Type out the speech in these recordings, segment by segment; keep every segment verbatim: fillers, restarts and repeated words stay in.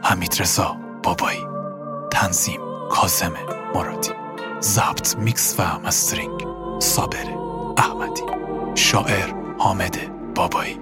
حمیدرضا بابایی، تنظیم کاظم مرادی، ضبط میکس و مسترینگ صابر احمدی، شاعر حامد بابایی.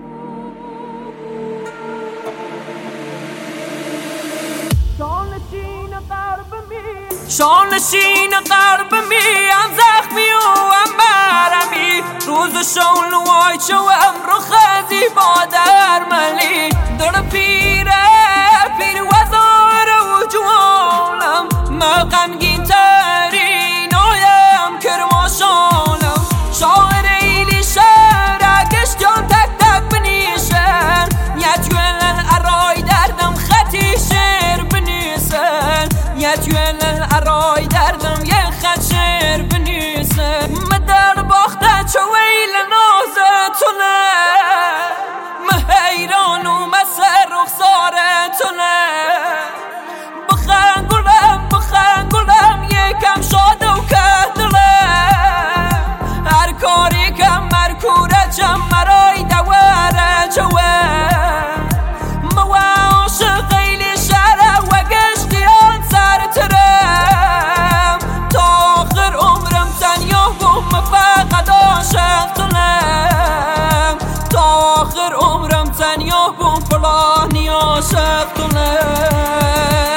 شانشین غرب می هم زخمی و هم برمی، روز شون وای چو امرو خزی با درملی، در پیره پیر وزار و جوانم، ما غمگین ترین آیم کرماشانم، شاعر ایلی شهر گشتان تک تک بنیشن، یتویلن ارای دردم خطی شعر بنیسن، یتویلن ارای دردم یه خط شعر بنیسن، مدر باخته چو ویل نازتونه، مهیران و مسر رخسارتونه، بخن گلم بخن گلم یکم شاد و کهدلم، هر کاری کم مرکوره چم مرای دواره چوه، موا عاشق ایلی شهره و گشتیان سر ترم، تا آخر عمرم تنیا بوم فقط عاشق تونم، تا آخر عمرم تنیا بوم فلانی عاشق تونم.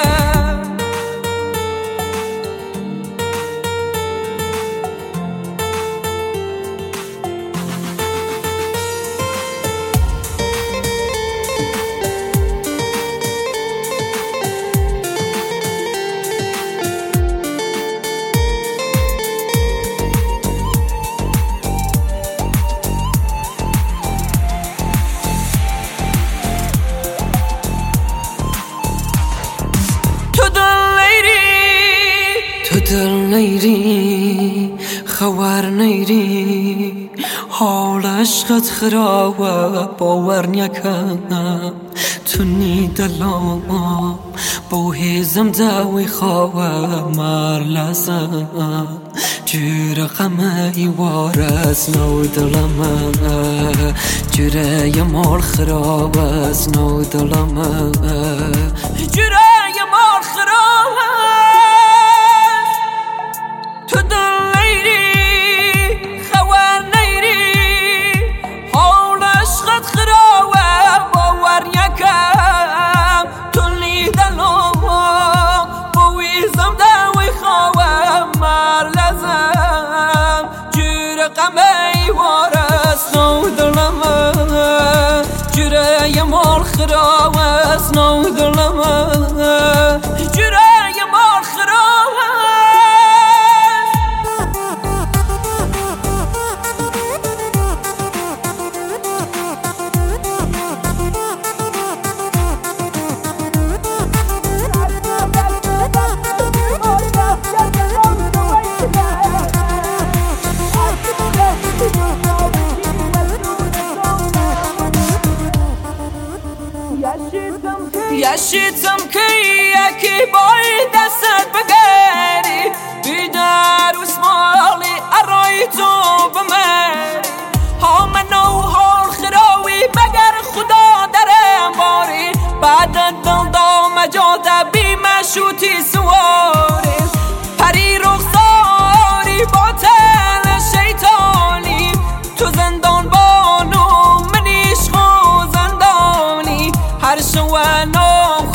تو دل نیری خوار نیری، حال عشقت خرابه باور نکنم، تو نی دلام با هیزم داوی خواه مار لازم، جور غمه ای وارز نو دلم، جوره ی مال خراب از نو دلم، جوره ی مال خراب غمي وارث نو دلما، جوره ی مال خراوس نو دلما، جوره ی مال خراوس. یشیدم که یکی بای دست بگیری، بیدر و اسمالی ارای تو بمری، ها منو حال خراوی بگر خدا درم باری، بعد دل دام جاده بی مشوتی سواری، پری رخساری باطل شیطانی، تو زندان بانو منیش خو زندانی، هر شوانو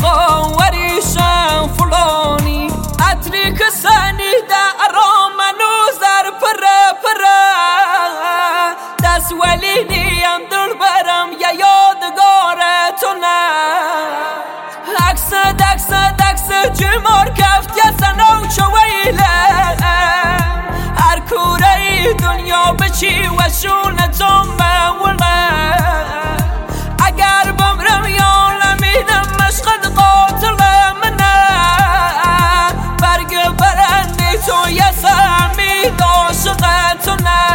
ولینیم دل برم یا یادگارتونه، عکس دکس دکس جمار کفت یا سنو چویله، هر کوره دنیا بچی و شونتون موله، اگر بمرم یا نمیدم مشقد قاتل منه، برگ برندی تو یا سمید عاشقتونه،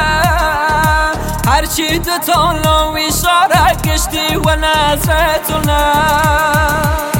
هرچی تو تولو اشاره گشتی و نظرتونه.